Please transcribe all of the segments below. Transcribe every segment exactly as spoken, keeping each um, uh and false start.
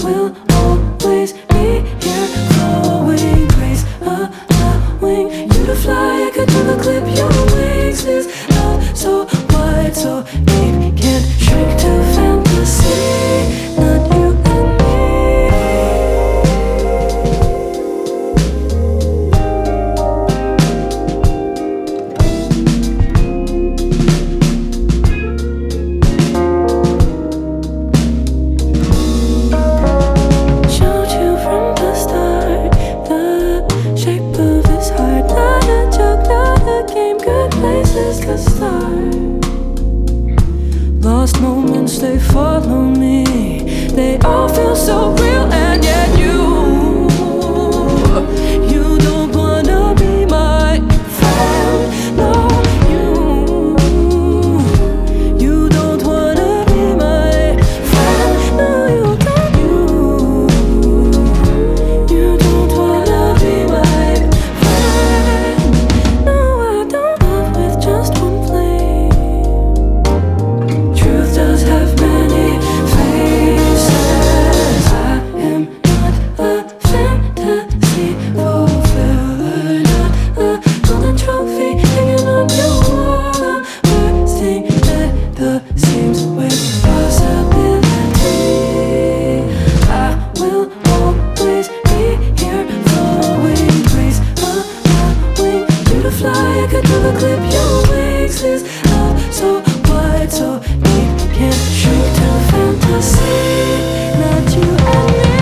will always be here, flowing grace, allowing you to fly. I could never clip your wings. This love so wide, so deep, can't shrink to fantasy. Not you and to start. Lost moments, they follow me. They all feel so real, and yet you, you don't wanna be my friend. No, you, you don't wanna be my friend. No, you don't. You, you don't wanna be my friend. No, I don't love with just one flame. Truth does have many faces. I am not a fantasy fulfiller, not a golden trophy hanging on your wall. I'm bursting at the seams with possibility. I will always be here, flowing grace, allowing you to fly. I could never clip your wings. This love so wide, so deep, can't shrink to fantasy. Not you and me.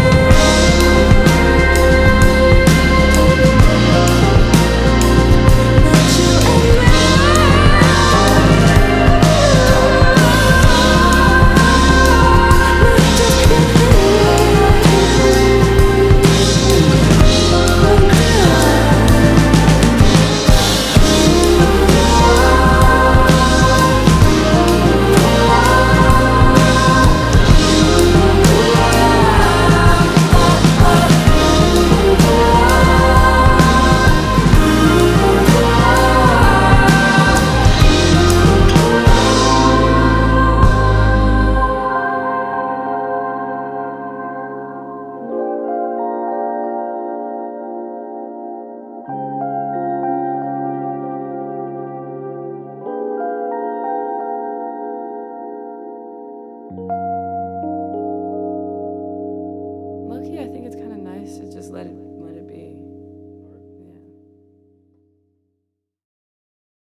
Not you and me. Not just Low-key, I think it's kind of nice to just let it